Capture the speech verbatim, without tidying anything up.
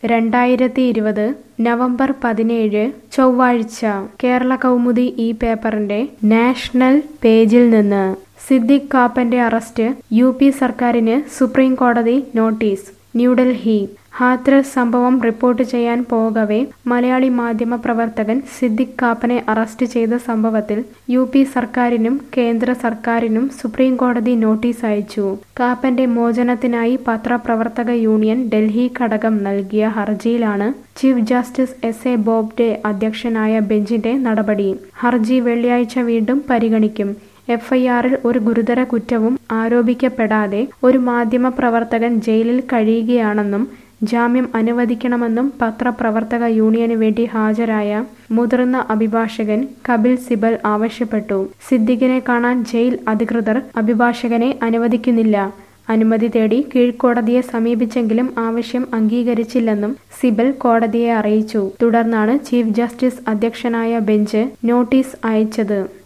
രണ്ടായിരത്തി ഇരുപത് നവംബർ പതിനേഴ് ചൊവ്വാഴ്ച കേരള കൗമുദി ഈ പേപ്പറിന്റെ നാഷണൽ പേജിൽ നിന്ന് സിദ്ദിഖ് കാപ്പന്റെ അറസ്റ്റ് യു പി സർക്കാരിന് സുപ്രീം കോടതി നോട്ടീസ്. ന്യൂഡൽഹി ഹാത്രസ് സംഭവം റിപ്പോർട്ട് ചെയ്യാൻ പോകവെ മലയാളി മാധ്യമ പ്രവർത്തകൻ സിദ്ദിഖ് കാപ്പനെ അറസ്റ്റ് ചെയ്ത സംഭവത്തിൽ യു പി സർക്കാരിനും കേന്ദ്ര സർക്കാരിനും സുപ്രീം കോടതി നോട്ടീസ് അയച്ചു. കാപ്പന്റെ മോചനത്തിനായി പത്രപ്രവർത്തക യൂണിയൻ ഡൽഹി ഘടകം നൽകിയ ഹർജിയിലാണ് chief justice S A Bobde അധ്യക്ഷനായ ബെഞ്ചിന്റെ നടപടി. ഹർജി വെള്ളിയാഴ്ച വീണ്ടും പരിഗണിക്കും. എഫ് ഐ ആറിൽ ഒരു ഗുരുതര കുറ്റവും ആരോപിക്കപ്പെടാതെ ഒരു മാധ്യമ പ്രവർത്തകൻ ജയിലിൽ കഴിയുകയാണെന്നും ജാമ്യം അനുവദിക്കണമെന്നും പത്രപ്രവർത്തക യൂണിയന് വേണ്ടി ഹാജരായ മുതിർന്ന അഭിഭാഷകൻ കപിൽ സിബൽ ആവശ്യപ്പെട്ടു. സിദ്ദിഖിനെ കാണാൻ ജയിൽ അധികൃതർ അഭിഭാഷകനെ അനുവദിക്കുന്നില്ല. അനുമതി തേടി കീഴ്ക്കോടതിയെ സമീപിച്ചെങ്കിലും ആവശ്യം അംഗീകരിച്ചില്ലെന്നും സിബൽ കോടതിയെ അറിയിച്ചു. തുടർന്നാണ് ചീഫ് ജസ്റ്റിസ് അധ്യക്ഷനായ ബെഞ്ച് നോട്ടീസ് അയച്ചത്.